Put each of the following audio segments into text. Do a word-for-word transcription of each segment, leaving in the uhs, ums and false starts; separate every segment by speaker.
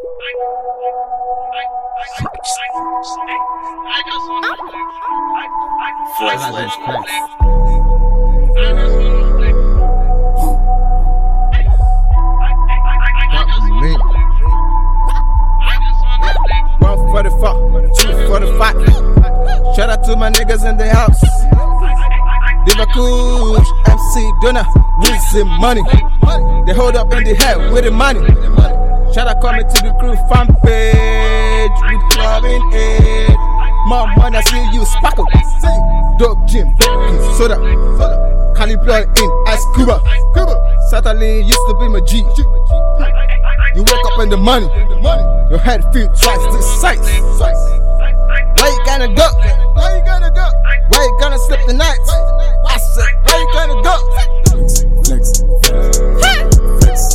Speaker 1: Flex, flex, flex.
Speaker 2: one forty-four, two forty-five. Shout out to my niggas in the house. Diva Kush, M C Donna, Wizzy Money. They hold up in the head with the money. Shout out coming to the crew fan page with clubbing aid. More money, I see you sparkle. Dope gym, soda, Calibra in Ice Cuba. Saturday used to be my G. You wake up in the money, your head feels twice this size. Where you gonna go? Where you gonna go? Where you gonna sleep tonight? I said, where you gonna go?
Speaker 1: Flex, flex.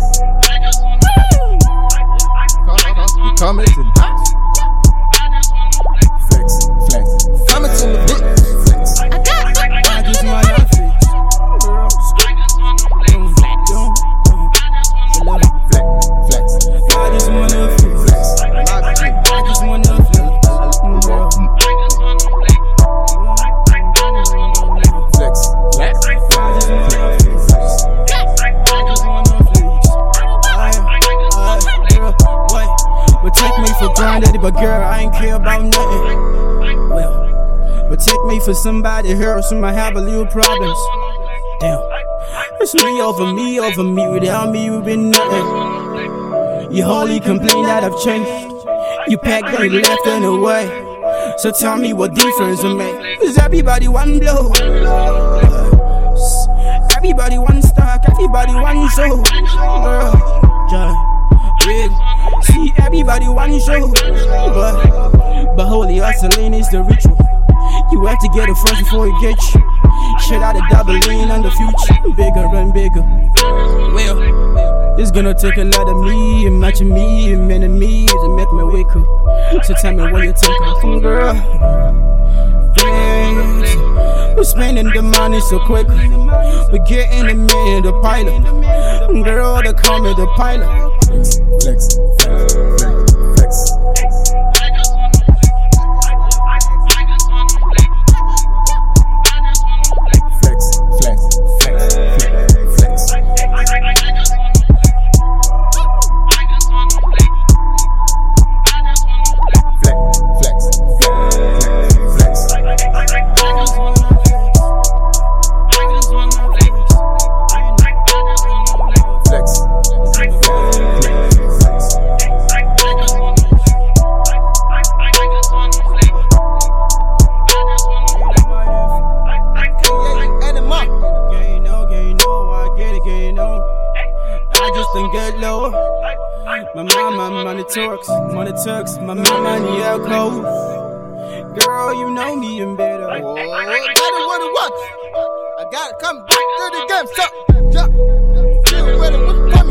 Speaker 2: You coming to the house?
Speaker 1: Flex, flex.
Speaker 2: Coming to the bitch.
Speaker 1: Flex.
Speaker 2: I got I just want your feet.
Speaker 1: Flex, flex.
Speaker 2: I just want your feet.
Speaker 1: Flex.
Speaker 2: I just want your feet.
Speaker 1: Flex, flex.
Speaker 3: But take me for granted, but girl, I ain't care about nothing. Well, but take me for somebody else who might have a little problems. Damn, it's me over me over me. Without me, you've been nothing. You only complain that I've changed. You packed and left and away. So tell me what difference it make. Cause everybody one blow. Everybody one stock, everybody one show. Girl, yeah, big. See, everybody one show. But, but holy hustling is the ritual. You have to get it first before it gets you. Shit out of doubling on the future. Bigger and bigger. Well, it's gonna take a lot of me and matching me and many me to make me wake up. So tell me what you think of from girl. Thanks. We're spending the money so quick. We're getting the man, the pilot. Girl, they call me the pilot.
Speaker 1: Flex, flex, flex.
Speaker 3: My mama money talks, money talks, my mama money alcohol. Girl, you know me and better.
Speaker 2: Oh, I don't wanna watch. I gotta come back to the game. So, jump. Feel ready with